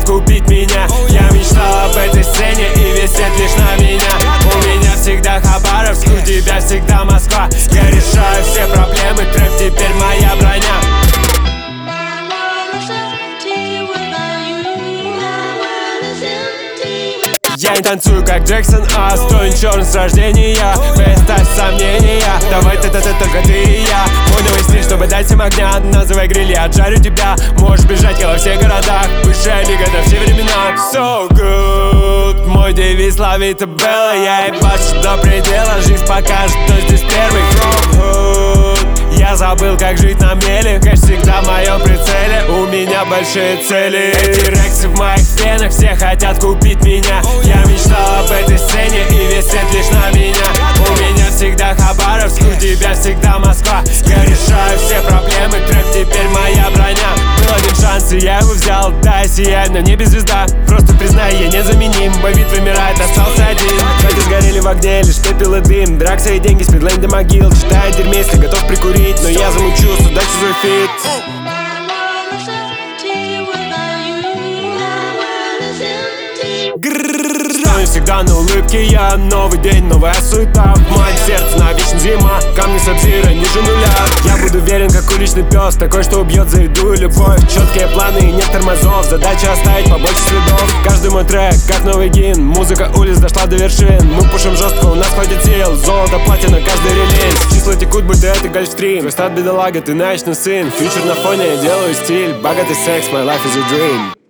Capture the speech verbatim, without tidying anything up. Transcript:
купить меня. Я мечтал об этой сцене, и весь свет лишь на меня. У меня всегда Хабаровск, у тебя всегда Москва. Я решаю все проблемы, трэп теперь моя броня. Я не танцую как Джексон, а стою черный с рождения. Представь сомнения, давай ты, ты, ты, только ты и я. Мой новый стиль, чтобы дать всем огня. Называй гриль, я отжарю тебя. Можешь бежать я во всех городах. Высшая лига до все времена. So good, мой девиз ловит Белла. Я ебашу до предела, жизнь покажет, кто здесь первый. From hood, я забыл, как жить на мели. Кэш всегда в моем прицеле, у меня большие цели. Эти рексы в моих венах, все хотят купить меня. Я мечтал об этой сцене, и весь свет лишь на меня. У меня всегда Хабаровск, у тебя всегда Москва. Я решаю все проблемы, трэп теперь моя броня. Был один шанс, и я его взял. Да, я сияю, но не без звезда. Просто признай, я незаменим. Бобит вымирает, остался один. Люди сгорели в огне, лишь пепел и дым. Дракса и деньги, спидлейн до могил. Читаю дерьме, если готов прикурить. Но я замучу, удачи свой фит. Стою всегда на улыбке я. Новый день, новая суета. В моем сердце навечно зима. Камни сапфира ниже нуля. Я буду верен, как уличный пес. Такой, что убьет за еду и любовь. Четкие планы и нет тормозов. Задача оставить побольше следов. Каждый мой трек, как новый гимн. Музыка улиц дошла до вершин. Мы пушим жестко, у нас хватит сил. Золото платье на каждый релиз. Числа текут, будто это гольфстрим. Твой стат бедолага, ты наечный сын. Фьючер на фоне, я делаю стиль. Богатый секс, my life is a dream.